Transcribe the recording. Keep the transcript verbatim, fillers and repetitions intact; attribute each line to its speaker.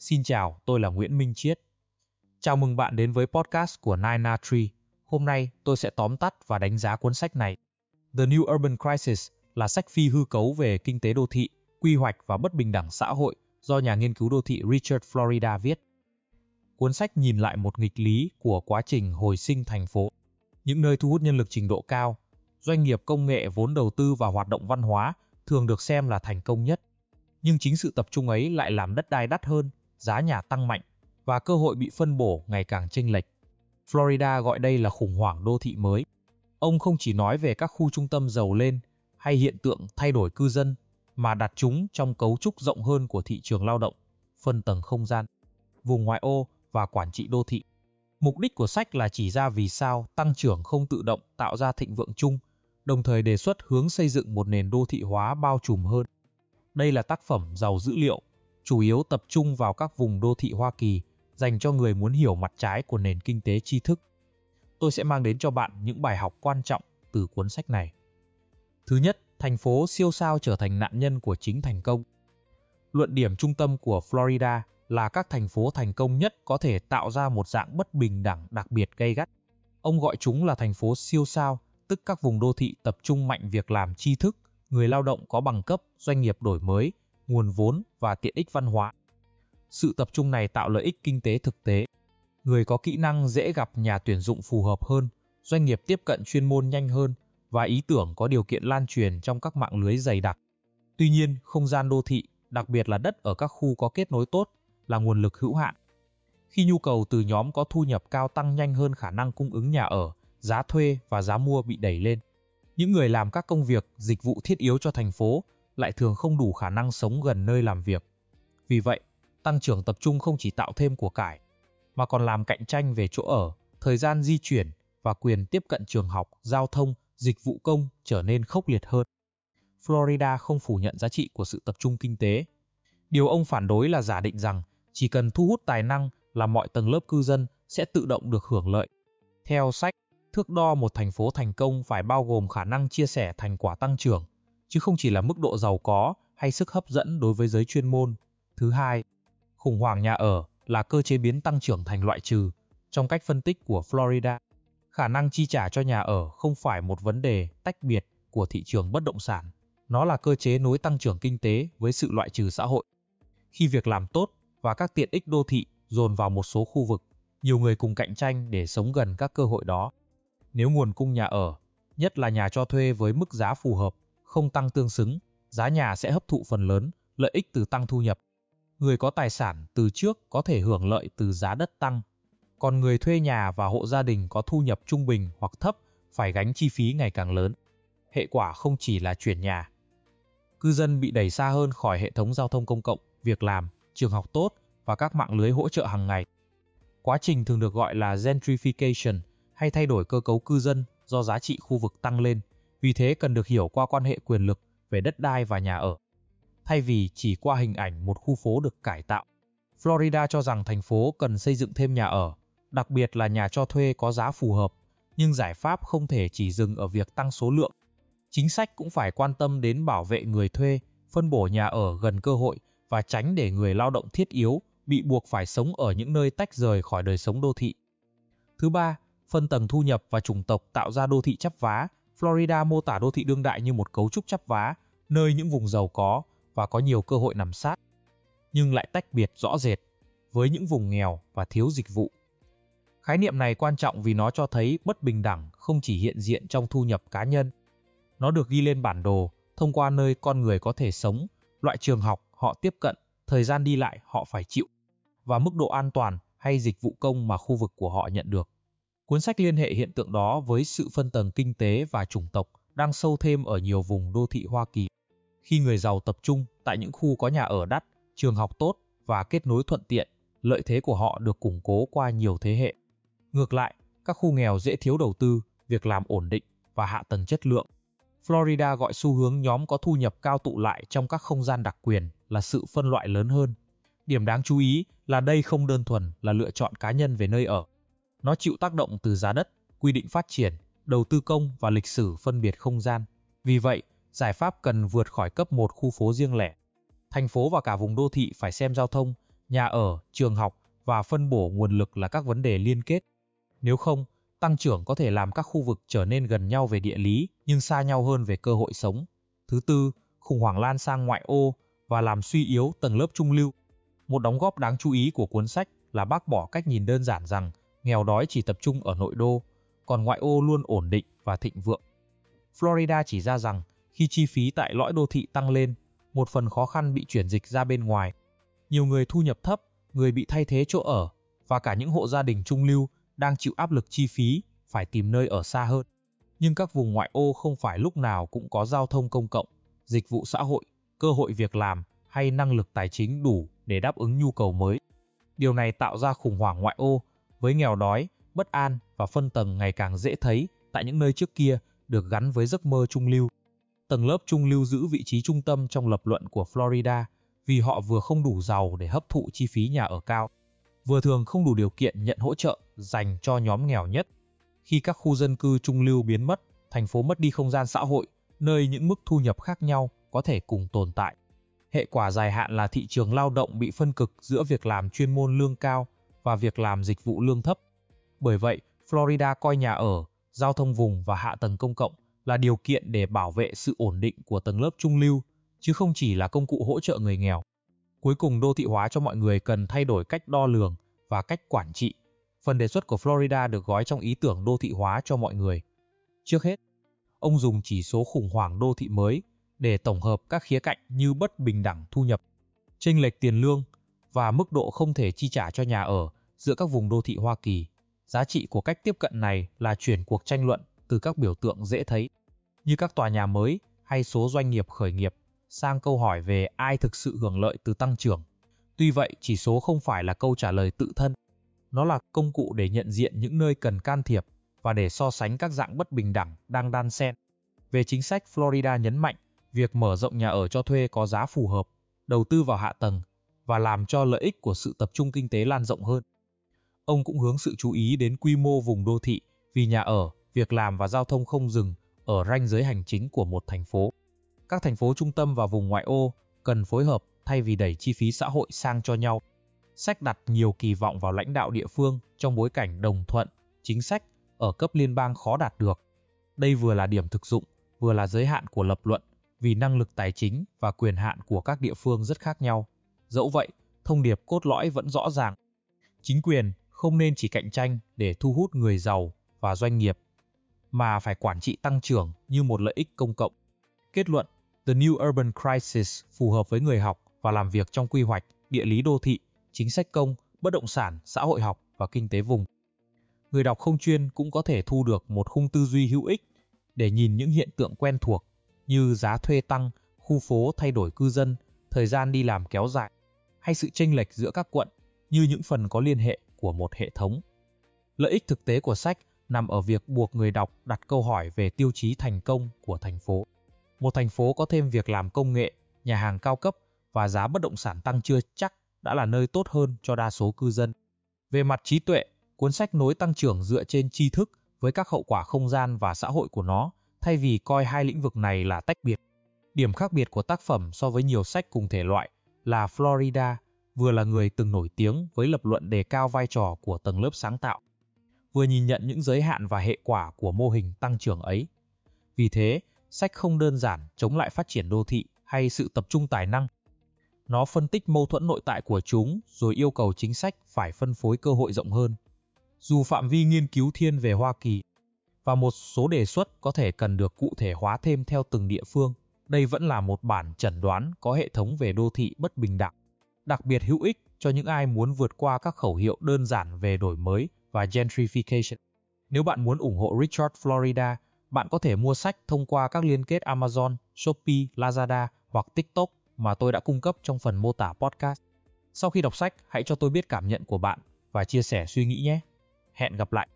Speaker 1: Xin chào, tôi là Nguyễn Minh Chiết. Chào mừng bạn đến với podcast của Nine A Tree. Hôm nay tôi sẽ tóm tắt và đánh giá cuốn sách này. The New Urban Crisis là sách phi hư cấu về kinh tế đô thị, quy hoạch và bất bình đẳng xã hội do nhà nghiên cứu đô thị Richard Florida viết. Cuốn sách nhìn lại một nghịch lý của quá trình hồi sinh thành phố. Những nơi thu hút nhân lực trình độ cao, doanh nghiệp công nghệ vốn đầu tư vào hoạt động văn hóa thường được xem là thành công nhất. Nhưng chính sự tập trung ấy lại làm đất đai đắt hơn, giá nhà tăng mạnh và cơ hội bị phân bổ ngày càng chênh lệch. Florida gọi đây là khủng hoảng đô thị mới. Ông không chỉ nói về các khu trung tâm giàu lên hay hiện tượng thay đổi cư dân, mà đặt chúng trong cấu trúc rộng hơn của thị trường lao động, phân tầng không gian, vùng ngoại ô và quản trị đô thị. Mục đích của sách là chỉ ra vì sao tăng trưởng không tự động tạo ra thịnh vượng chung, đồng thời đề xuất hướng xây dựng một nền đô thị hóa bao trùm hơn. Đây là tác phẩm giàu dữ liệu, chủ yếu tập trung vào các vùng đô thị Hoa Kỳ, dành cho người muốn hiểu mặt trái của nền kinh tế tri thức. Tôi sẽ mang đến cho bạn những bài học quan trọng từ cuốn sách này. Thứ nhất, thành phố siêu sao trở thành nạn nhân của chính thành công. Luận điểm trung tâm của Florida là các thành phố thành công nhất có thể tạo ra một dạng bất bình đẳng đặc biệt gay gắt. Ông gọi chúng là thành phố siêu sao, tức các vùng đô thị tập trung mạnh việc làm tri thức, người lao động có bằng cấp, doanh nghiệp đổi mới, nguồn vốn và tiện ích văn hóa. Sự tập trung này tạo lợi ích kinh tế thực tế. Người có kỹ năng dễ gặp nhà tuyển dụng phù hợp hơn, doanh nghiệp tiếp cận chuyên môn nhanh hơn và ý tưởng có điều kiện lan truyền trong các mạng lưới dày đặc. Tuy nhiên, không gian đô thị, đặc biệt là đất ở các khu có kết nối tốt, là nguồn lực hữu hạn. Khi nhu cầu từ nhóm có thu nhập cao tăng nhanh hơn khả năng cung ứng nhà ở, giá thuê và giá mua bị đẩy lên. Những người làm các công việc, dịch vụ thiết yếu cho thành phố lại thường không đủ khả năng sống gần nơi làm việc. Vì vậy, tăng trưởng tập trung không chỉ tạo thêm của cải, mà còn làm cạnh tranh về chỗ ở, thời gian di chuyển và quyền tiếp cận trường học, giao thông, dịch vụ công trở nên khốc liệt hơn. Florida không phủ nhận giá trị của sự tập trung kinh tế. Điều ông phản đối là giả định rằng chỉ cần thu hút tài năng là mọi tầng lớp cư dân sẽ tự động được hưởng lợi. Theo sách, thước đo một thành phố thành công phải bao gồm khả năng chia sẻ thành quả tăng trưởng, chứ không chỉ là mức độ giàu có hay sức hấp dẫn đối với giới chuyên môn. Thứ hai, khủng hoảng nhà ở là cơ chế biến tăng trưởng thành loại trừ. Trong cách phân tích của Florida, khả năng chi trả cho nhà ở không phải một vấn đề tách biệt của thị trường bất động sản. Nó là cơ chế nối tăng trưởng kinh tế với sự loại trừ xã hội. Khi việc làm tốt và các tiện ích đô thị dồn vào một số khu vực, nhiều người cùng cạnh tranh để sống gần các cơ hội đó. Nếu nguồn cung nhà ở, nhất là nhà cho thuê với mức giá phù hợp, không tăng tương xứng, giá nhà sẽ hấp thụ phần lớn lợi ích từ tăng thu nhập. Người có tài sản từ trước có thể hưởng lợi từ giá đất tăng, còn người thuê nhà và hộ gia đình có thu nhập trung bình hoặc thấp phải gánh chi phí ngày càng lớn. Hệ quả không chỉ là chuyển nhà. Cư dân bị đẩy xa hơn khỏi hệ thống giao thông công cộng, việc làm, trường học tốt và các mạng lưới hỗ trợ hàng ngày. Quá trình thường được gọi là gentrification hay thay đổi cơ cấu cư dân do giá trị khu vực tăng lên, vì thế cần được hiểu qua quan hệ quyền lực về đất đai và nhà ở, thay vì chỉ qua hình ảnh một khu phố được cải tạo. Florida cho rằng thành phố cần xây dựng thêm nhà ở, đặc biệt là nhà cho thuê có giá phù hợp, nhưng giải pháp không thể chỉ dừng ở việc tăng số lượng. Chính sách cũng phải quan tâm đến bảo vệ người thuê, phân bổ nhà ở gần cơ hội và tránh để người lao động thiết yếu bị buộc phải sống ở những nơi tách rời khỏi đời sống đô thị. Thứ ba, phân tầng thu nhập và chủng tộc tạo ra đô thị chắp vá. Florida mô tả đô thị đương đại như một cấu trúc chắp vá, nơi những vùng giàu có và có nhiều cơ hội nằm sát, nhưng lại tách biệt rõ rệt với những vùng nghèo và thiếu dịch vụ. Khái niệm này quan trọng vì nó cho thấy bất bình đẳng không chỉ hiện diện trong thu nhập cá nhân. Nó được ghi lên bản đồ thông qua nơi con người có thể sống, loại trường học họ tiếp cận, thời gian đi lại họ phải chịu, và mức độ an toàn hay dịch vụ công mà khu vực của họ nhận được. Cuốn sách liên hệ hiện tượng đó với sự phân tầng kinh tế và chủng tộc đang sâu thêm ở nhiều vùng đô thị Hoa Kỳ. Khi người giàu tập trung tại những khu có nhà ở đắt, trường học tốt và kết nối thuận tiện, lợi thế của họ được củng cố qua nhiều thế hệ. Ngược lại, các khu nghèo dễ thiếu đầu tư, việc làm ổn định và hạ tầng chất lượng. Florida gọi xu hướng nhóm có thu nhập cao tụ lại trong các không gian đặc quyền là sự phân loại lớn hơn. Điểm đáng chú ý là đây không đơn thuần là lựa chọn cá nhân về nơi ở. Nó chịu tác động từ giá đất, quy định phát triển, đầu tư công và lịch sử phân biệt không gian. Vì vậy, giải pháp cần vượt khỏi cấp một khu phố riêng lẻ. Thành phố và cả vùng đô thị phải xem giao thông, nhà ở, trường học và phân bổ nguồn lực là các vấn đề liên kết. Nếu không, tăng trưởng có thể làm các khu vực trở nên gần nhau về địa lý nhưng xa nhau hơn về cơ hội sống. Thứ tư, khủng hoảng lan sang ngoại ô và làm suy yếu tầng lớp trung lưu. Một đóng góp đáng chú ý của cuốn sách là bác bỏ cách nhìn đơn giản rằng nghèo đói chỉ tập trung ở nội đô, còn ngoại ô luôn ổn định và thịnh vượng. Florida chỉ ra rằng khi chi phí tại lõi đô thị tăng lên, một phần khó khăn bị chuyển dịch ra bên ngoài. Nhiều người thu nhập thấp, người bị thay thế chỗ ở và cả những hộ gia đình trung lưu đang chịu áp lực chi phí phải tìm nơi ở xa hơn. Nhưng các vùng ngoại ô không phải lúc nào cũng có giao thông công cộng, dịch vụ xã hội, cơ hội việc làm hay năng lực tài chính đủ để đáp ứng nhu cầu mới. Điều này tạo ra khủng hoảng ngoại ô với nghèo đói, bất an và phân tầng ngày càng dễ thấy tại những nơi trước kia được gắn với giấc mơ trung lưu. Tầng lớp trung lưu giữ vị trí trung tâm trong lập luận của Florida vì họ vừa không đủ giàu để hấp thụ chi phí nhà ở cao, vừa thường không đủ điều kiện nhận hỗ trợ dành cho nhóm nghèo nhất. Khi các khu dân cư trung lưu biến mất, thành phố mất đi không gian xã hội, nơi những mức thu nhập khác nhau có thể cùng tồn tại. Hệ quả dài hạn là thị trường lao động bị phân cực giữa việc làm chuyên môn lương cao và việc làm dịch vụ lương thấp. Bởi vậy, Florida coi nhà ở, giao thông vùng và hạ tầng công cộng là điều kiện để bảo vệ sự ổn định của tầng lớp trung lưu, chứ không chỉ là công cụ hỗ trợ người nghèo. Cuối cùng, đô thị hóa cho mọi người cần thay đổi cách đo lường và cách quản trị. Phần đề xuất của Florida được gói trong ý tưởng đô thị hóa cho mọi người. Trước hết, ông dùng chỉ số khủng hoảng đô thị mới để tổng hợp các khía cạnh như bất bình đẳng thu nhập, chênh lệch tiền lương và mức độ không thể chi trả cho nhà ở giữa các vùng đô thị Hoa Kỳ. Giá trị của cách tiếp cận này là chuyển cuộc tranh luận từ các biểu tượng dễ thấy, như các tòa nhà mới hay số doanh nghiệp khởi nghiệp, sang câu hỏi về ai thực sự hưởng lợi từ tăng trưởng. Tuy vậy, chỉ số không phải là câu trả lời tự thân. Nó là công cụ để nhận diện những nơi cần can thiệp và để so sánh các dạng bất bình đẳng đang đan xen. Về chính sách, Florida nhấn mạnh việc mở rộng nhà ở cho thuê có giá phù hợp, đầu tư vào hạ tầng và làm cho lợi ích của sự tập trung kinh tế lan rộng hơn. Ông cũng hướng sự chú ý đến quy mô vùng đô thị vì nhà ở, việc làm và giao thông không dừng ở ranh giới hành chính của một thành phố. Các thành phố trung tâm và vùng ngoại ô cần phối hợp thay vì đẩy chi phí xã hội sang cho nhau. Sách đặt nhiều kỳ vọng vào lãnh đạo địa phương trong bối cảnh đồng thuận, chính sách ở cấp liên bang khó đạt được. Đây vừa là điểm thực dụng, vừa là giới hạn của lập luận vì năng lực tài chính và quyền hạn của các địa phương rất khác nhau. Dẫu vậy, thông điệp cốt lõi vẫn rõ ràng. Chính quyền không nên chỉ cạnh tranh để thu hút người giàu và doanh nghiệp, mà phải quản trị tăng trưởng như một lợi ích công cộng. Kết luận, The New Urban Crisis phù hợp với người học và làm việc trong quy hoạch, địa lý đô thị, chính sách công, bất động sản, xã hội học và kinh tế vùng. Người đọc không chuyên cũng có thể thu được một khung tư duy hữu ích để nhìn những hiện tượng quen thuộc như giá thuê tăng, khu phố thay đổi cư dân, thời gian đi làm kéo dài, hay sự chênh lệch giữa các quận như những phần có liên hệ của một hệ thống. Lợi ích thực tế của sách nằm ở việc buộc người đọc đặt câu hỏi về tiêu chí thành công của thành phố. Một thành phố có thêm việc làm công nghệ, nhà hàng cao cấp và giá bất động sản tăng chưa chắc đã là nơi tốt hơn cho đa số cư dân. Về mặt trí tuệ, cuốn sách nối tăng trưởng dựa trên tri thức với các hậu quả không gian và xã hội của nó, thay vì coi hai lĩnh vực này là tách biệt. Điểm khác biệt của tác phẩm so với nhiều sách cùng thể loại là Florida vừa là người từng nổi tiếng với lập luận đề cao vai trò của tầng lớp sáng tạo, vừa nhìn nhận những giới hạn và hệ quả của mô hình tăng trưởng ấy. Vì thế, sách không đơn giản chống lại phát triển đô thị hay sự tập trung tài năng. Nó phân tích mâu thuẫn nội tại của chúng rồi yêu cầu chính sách phải phân phối cơ hội rộng hơn. Dù phạm vi nghiên cứu thiên về Hoa Kỳ và một số đề xuất có thể cần được cụ thể hóa thêm theo từng địa phương, đây vẫn là một bản chẩn đoán có hệ thống về đô thị bất bình đẳng, đặc biệt hữu ích cho những ai muốn vượt qua các khẩu hiệu đơn giản về đổi mới và gentrification. Nếu bạn muốn ủng hộ Richard Florida, bạn có thể mua sách thông qua các liên kết Amazon, Shopee, Lazada hoặc TikTok mà tôi đã cung cấp trong phần mô tả podcast. Sau khi đọc sách, hãy cho tôi biết cảm nhận của bạn và chia sẻ suy nghĩ nhé. Hẹn gặp lại!